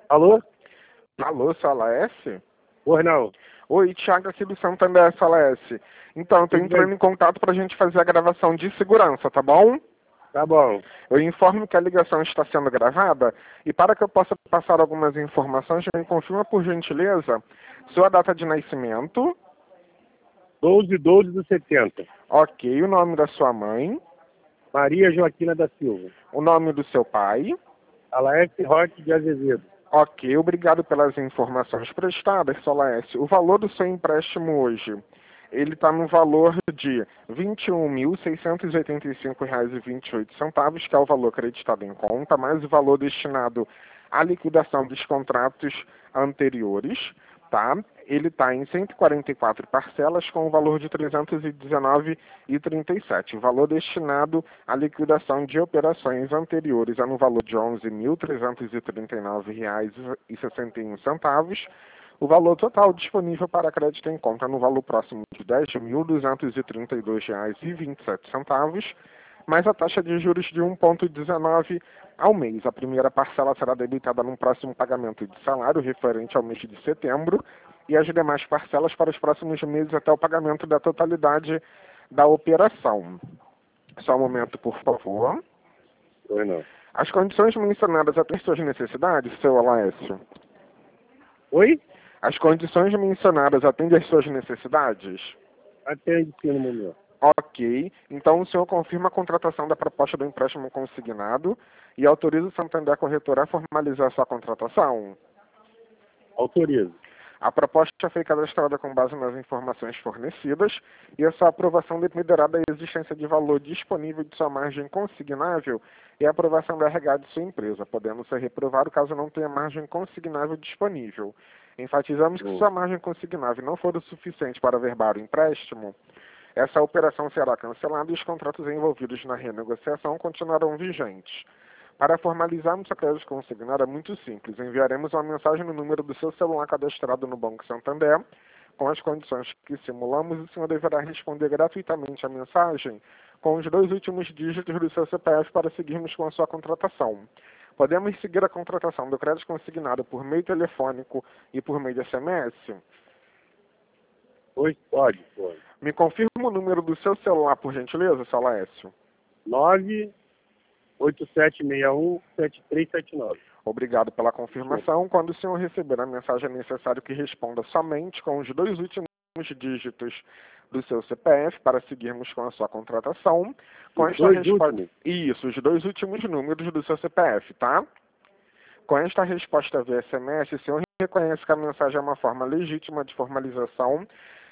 Alô? Alô, Sala S? Pois não. Oi, Thiago aqui do Santander, Sala S. Então, eu tô Tudo bem? entrando em contato pra gente fazer a gravação de segurança, tá bom? Tá bom. Eu informo que a ligação está sendo gravada e para que eu possa passar algumas informações, me confirma por gentileza sua data de nascimento, 12/12/70. ok, o nome da sua mãe, Maria Joaquina da Silva. o nome do seu pai, Alaeste Roque de Azevedo. ok, obrigado pelas informações prestadas, Sala S. O valor do seu empréstimo hoje, ele está no valor de R$ 21.685,28, que é o valor acreditado em conta, mais o valor destinado à liquidação dos contratos anteriores, tá? Ele está em 144 parcelas com o valor de R$ 319,37. O valor destinado à liquidação de operações anteriores é no valor de R$ 11.339,61. O valor total disponível para crédito em conta no valor próximo de R$ 10.232,27, mais a taxa de juros de 1,19 ao mês. A primeira parcela será debitada no próximo pagamento de salário referente ao mês de setembro e as demais parcelas para os próximos meses até o pagamento da totalidade da operação. Só um momento, por favor. Pois não. As condições mencionadas atendem suas necessidades, seu Alácio? Oi? As condições mencionadas atendem às suas necessidades? Atende sim no momento. Ok. Então o senhor confirma a contratação da proposta do empréstimo consignado e autoriza o Santander Corretora a formalizar sua contratação? Autorizo. A proposta foi cadastrada com base nas informações fornecidas e a sua aprovação dependerá da existência de valor disponível de sua margem consignável e a aprovação da RH de sua empresa, podendo ser reprovado caso não tenha margem consignável disponível. Enfatizamos que se sua margem consignável não for o suficiente para averbar o empréstimo, essa operação será cancelada e os contratos envolvidos na renegociação continuarão vigentes. Para formalizarmos a crédito consignado é muito simples. Enviaremos uma mensagem no número do seu celular cadastrado no Banco Santander, com as condições que simulamos, e o senhor deverá responder gratuitamente a mensagem com os 2 últimos dígitos do seu CPF para seguirmos com a sua contratação. Podemos seguir a contratação do crédito consignado por meio telefônico e por meio de SMS? Pois pode. Me confirma o número do seu celular, por gentileza, seu Laércio. 987617379. Obrigado pela confirmação. Quando o senhor receber a mensagem, é necessário que responda somente com os 2 últimos dígitos do seu CPF para seguirmos com a sua contratação. Com Os esta dois resposta... últimos? Isso, os 2 últimos números do seu CPF, tá? Com esta resposta via SMS, o senhor reconhece que a mensagem é uma forma legítima de formalização.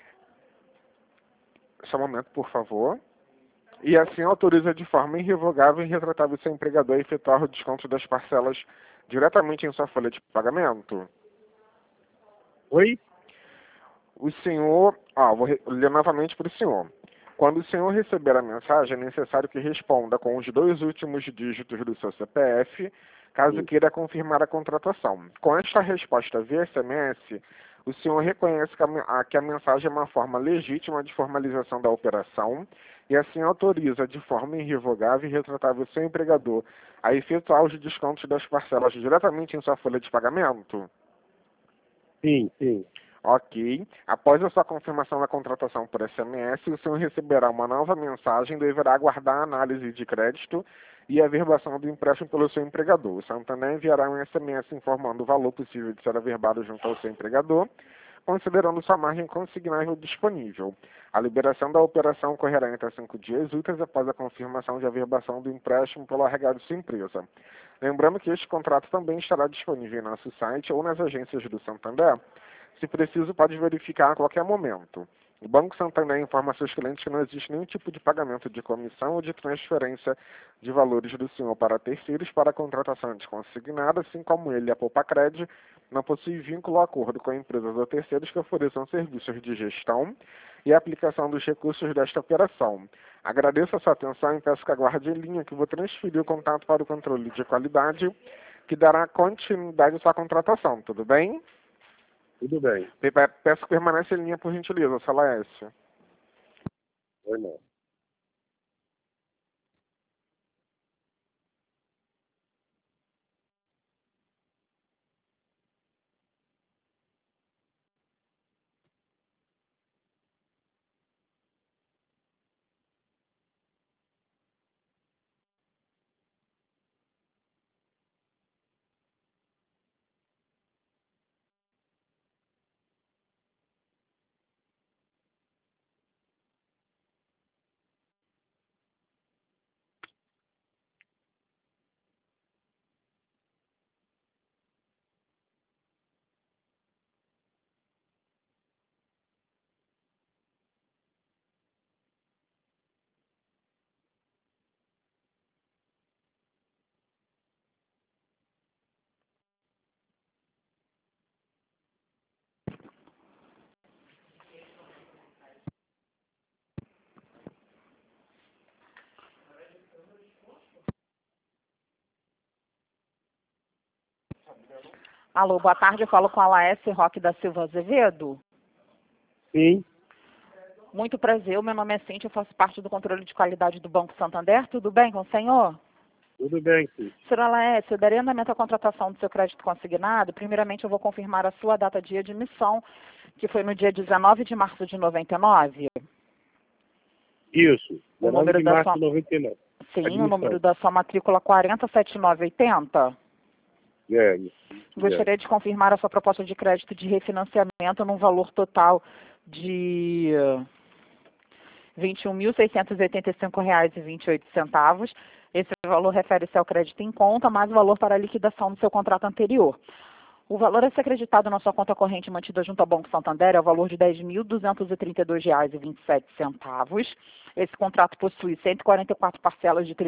Só um momento, por favor. E assim autoriza de forma irrevogável e irretratável seu empregador a efetuar o desconto das parcelas diretamente em sua folha de pagamento? Oi? O senhor... vou ler novamente para o senhor. Quando o senhor receber a mensagem, é necessário que responda com os 2 últimos dígitos do seu CPF, caso queira confirmar a contratação. Com esta resposta via SMS, o senhor reconhece que a mensagem é uma forma legítima de formalização da operação e assim autoriza de forma irrevogável e irretratável seu empregador a efetuar os descontos das parcelas diretamente em sua folha de pagamento? Sim. Ok. Após a sua confirmação da contratação por SMS, o senhor receberá uma nova mensagem e deverá aguardar a análise de crédito e a averbação do empréstimo pelo seu empregador. O Santander enviará um SMS informando o valor possível de ser averbado junto ao seu empregador, considerando sua margem consignável disponível. A liberação da operação ocorrerá entre 5 dias úteis após a confirmação de averbação do empréstimo pelo RH de sua empresa. Lembrando que este contrato também estará disponível em nosso site ou nas agências do Santander. Se preciso, pode verificar a qualquer momento. O Banco Santander informa a seus clientes que não existe nenhum tipo de pagamento de comissão ou de transferência de valores do senhor para terceiros para a contratação de consignado, assim como ele, a Poupacred, não possui vínculo ou acordo com empresas ou terceiros que ofereçam serviços de gestão e aplicação dos recursos desta operação. Agradeço a sua atenção e peço que aguarde em linha que vou transferir o contato para o controle de qualidade, que dará continuidade à sua contratação, tudo bem? Tudo bem. Peço que permaneça em linha, por gentileza, Sala S. Pois não. Alô, boa tarde, eu falo com a Laércia Roque da Silva Azevedo. Sim. Muito prazer, meu nome é Cíntia, eu faço parte do controle de qualidade do Banco Santander. Tudo bem com o senhor? Tudo bem, sim. Senhora Laércia, eu darei andamento à contratação do seu crédito consignado. Primeiramente, eu vou confirmar a sua data de admissão, que foi no dia 19 de março de 99. Isso. O 19 número de da março sua... de 99. Sim, Admissão. o número da sua matrícula 407980. É. Gostaria de confirmar a sua proposta de crédito de refinanciamento num valor total de R$ 21.685,28. Esse valor refere-se ao crédito em conta, mais o valor para a liquidação do seu contrato anterior. O valor a ser acreditado na sua conta corrente mantida junto ao Banco Santander é o valor de R$ 10.232,27. Esse contrato possui 144 parcelas de R$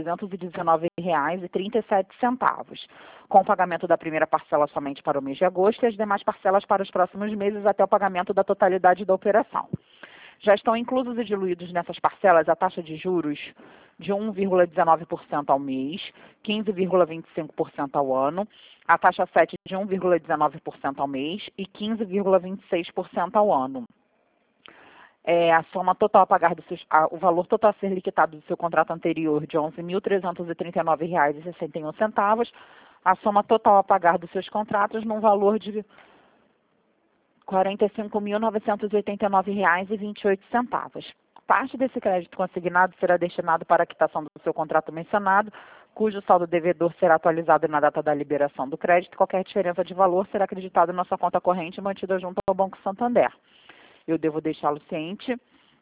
319,37, com o pagamento da primeira parcela somente para o mês de agosto e as demais parcelas para os próximos meses até o pagamento da totalidade da operação. Já estão inclusos e diluídos nessas parcelas a taxa de juros de 1,19% ao mês, 15,25% ao ano, a taxa 7 de 1,19% ao mês e 15,26% ao ano. A soma total a pagar o valor total a ser liquidado do seu contrato anterior de R$ 11.339,61, a soma total a pagar dos seus contratos num valor de R$ 45.989,28. Parte desse crédito consignado será destinado para a quitação do seu contrato mencionado, cujo saldo devedor será atualizado na data da liberação do crédito. Qualquer diferença de valor será acreditada na sua conta corrente mantida junto ao Banco Santander. Eu devo deixá-lo ciente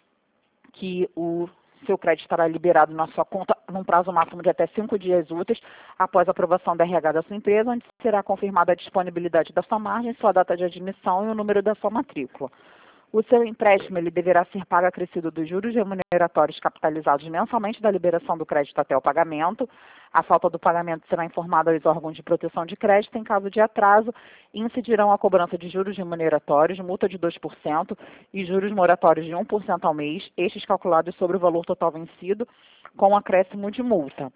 que o seu crédito estará liberado na sua conta num prazo máximo de até 5 dias úteis após a aprovação da RH da sua empresa, onde será confirmada a disponibilidade da sua margem, sua data de admissão e o número da sua matrícula. O seu empréstimo ele deverá ser pago acrescido dos juros remuneratórios capitalizados mensalmente da liberação do crédito até o pagamento. A falta do pagamento será informada aos órgãos de proteção de crédito. Em caso de atraso, incidirão a cobrança de juros remuneratórios, multa de 2% e juros moratórios de 1% ao mês, estes calculados sobre o valor total vencido, com acréscimo de multa.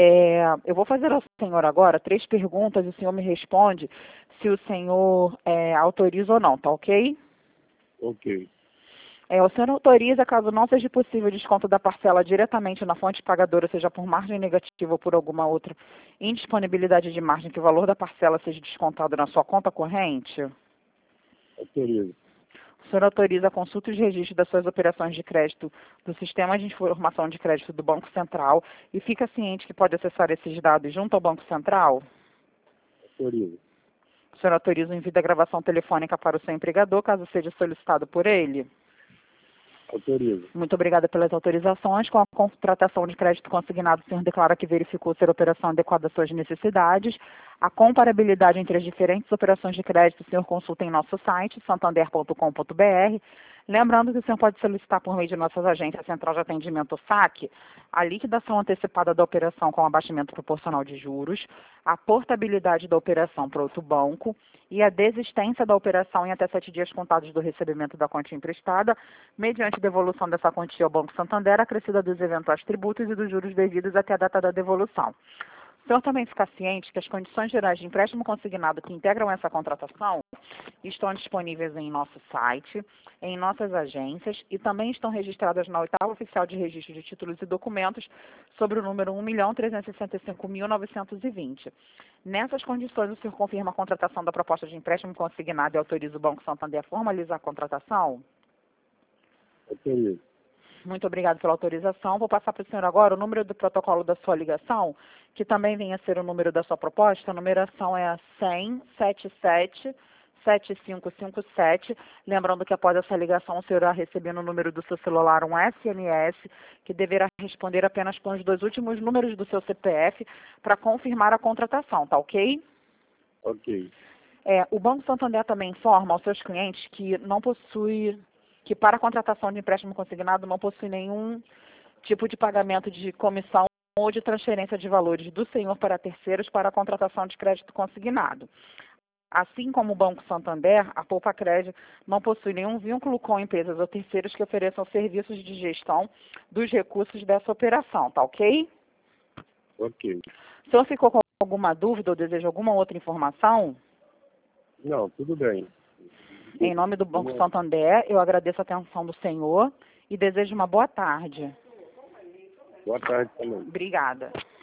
Eu vou fazer ao senhor agora 3 perguntas e o senhor me responde se o senhor autoriza ou não, tá ok? Ok. O senhor autoriza, caso não seja possível o desconto da parcela diretamente na fonte pagadora, seja por margem negativa ou por alguma outra indisponibilidade de margem, que o valor da parcela seja descontado na sua conta corrente? Autorizo. O senhor autoriza a consulta e registro das suas operações de crédito do Sistema de Informação de Crédito do Banco Central e fica ciente que pode acessar esses dados junto ao Banco Central? Autorizo. O senhor autoriza o envio da gravação telefônica para o seu empregador, caso seja solicitado por ele? Autorizo. Muito obrigada pelas autorizações. Com a contratação de crédito consignado, o senhor declara que verificou ser a operação adequada às suas necessidades. A comparabilidade entre as diferentes operações de crédito, o senhor consulta em nosso site, santander.com.br. Lembrando que o senhor pode solicitar por meio de nossas agências Central de Atendimento SAC a liquidação antecipada da operação com abaixamento proporcional de juros, a portabilidade da operação para outro banco e a desistência da operação em até 7 dias contados do recebimento da quantia emprestada, mediante devolução dessa quantia ao Banco Santander, acrescida dos eventuais tributos e dos juros devidos até a data da devolução. O senhor também fica ciente que as condições gerais de empréstimo consignado que integram essa contratação estão disponíveis em nosso site, em nossas agências e também estão registradas na 8ª Oficial de Registro de Títulos e Documentos sobre o número 1.365.920. Nessas condições, o senhor confirma a contratação da proposta de empréstimo consignado e autoriza o Banco Santander a formalizar a contratação? Autorizo. Muito obrigada pela autorização. Vou passar para o senhor agora o número do protocolo da sua ligação, que também vem a ser o número da sua proposta. A numeração é a 100-77-7557. Lembrando que após essa ligação, o senhor irá receber no número do seu celular um SMS, que deverá responder apenas com os 2 últimos números do seu CPF para confirmar a contratação, tá ok? Ok. O Banco Santander também informa aos seus clientes que que para a contratação de empréstimo consignado não possui nenhum tipo de pagamento de comissão ou de transferência de valores do senhor para terceiros para a contratação de crédito consignado. Assim como o Banco Santander, a Poupa Crédito não possui nenhum vínculo com empresas ou terceiros que ofereçam serviços de gestão dos recursos dessa operação, tá ok? Ok. O senhor ficou com alguma dúvida ou deseja alguma outra informação? Não, tudo bem. Em nome do Banco Santander, eu agradeço a atenção do senhor e desejo uma boa tarde. Boa tarde também. Obrigada.